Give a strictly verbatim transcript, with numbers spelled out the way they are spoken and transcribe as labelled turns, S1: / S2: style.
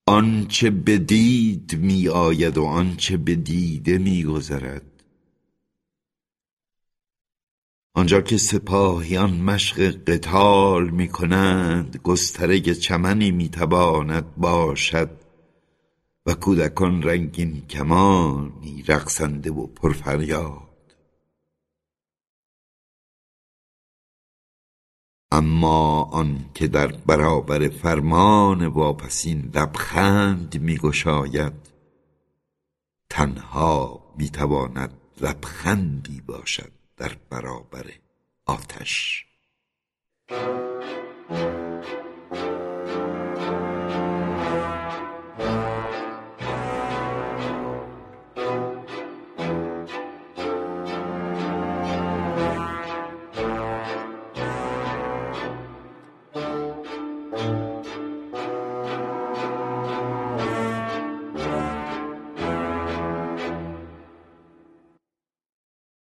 S1: آنچه بدید می آید و آنچه بدیده می گذرد. آنجا که سپاهیان مشق قتال می کنند، گستره چمنی می تواند باشد و کودکان رنگین کمانی رقصنده و پرفریاد. اما آن که در برابر فرمان واپسین لبخند می گشاید، تنها می تواند لبخندی باشد در برابر آتش.